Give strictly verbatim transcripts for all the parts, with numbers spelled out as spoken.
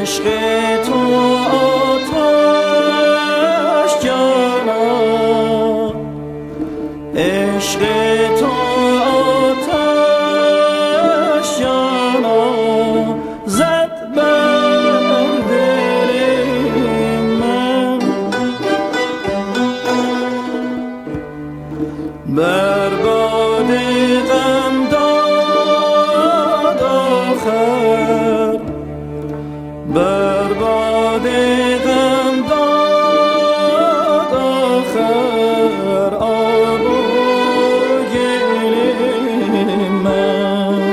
عشق تو آتش جانا، عشق تو آتش جانا، زد بر دل من، بر باد غم داد آخر، بر باد غم داد آخر آب و گل من.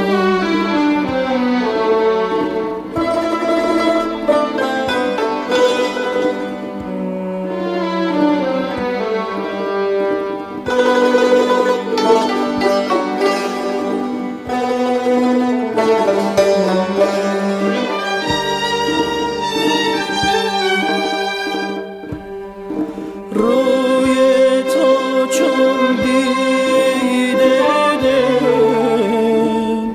روی تو چون دیده دل،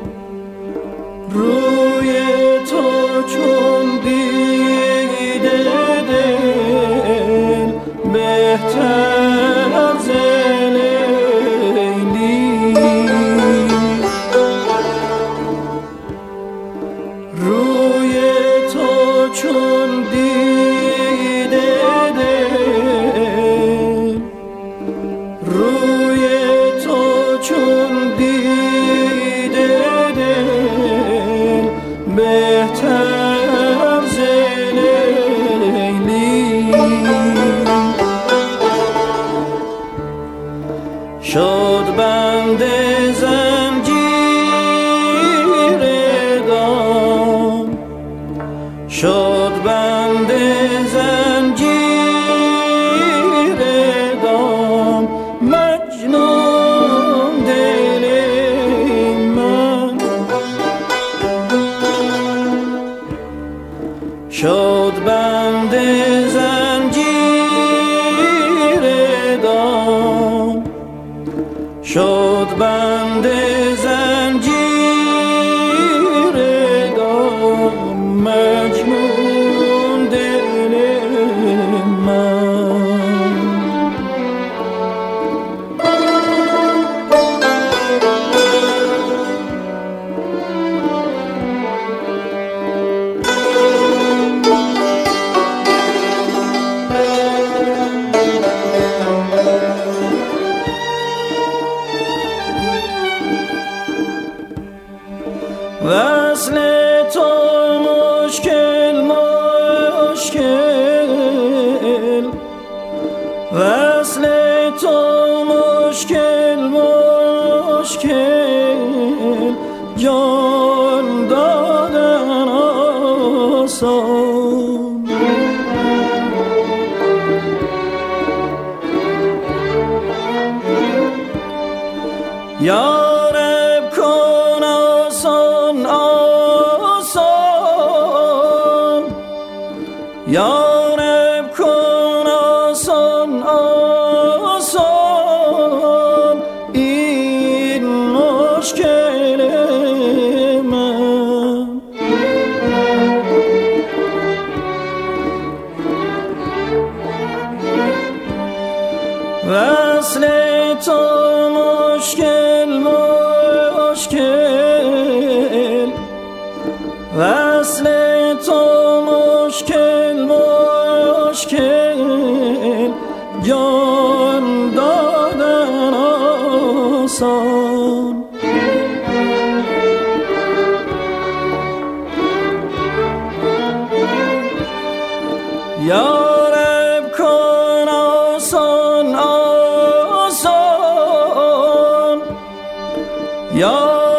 روی تو چون دیده دل، بهتر از لیلی. روی تو چون دیده دل، روی تو چون دیده دل، بهتر ز لیلی. شد بند زنجیر دام، شد بند زنجیر دام، مجنون دل من. شد بند زنجیر دام، شد بند زنجیر دام، مجنون دل من. وصل تو مشکل مشکل، وصل تو مشکل مشکل، جان دادن آسان. یارب کن آسان آسان، یارب کن آسان آسان، این مشکل من. وصل تو مشکل مشکل، وصل تو مشکل مشکل، جان دادن آسان. یارب کن آسان آسان، یا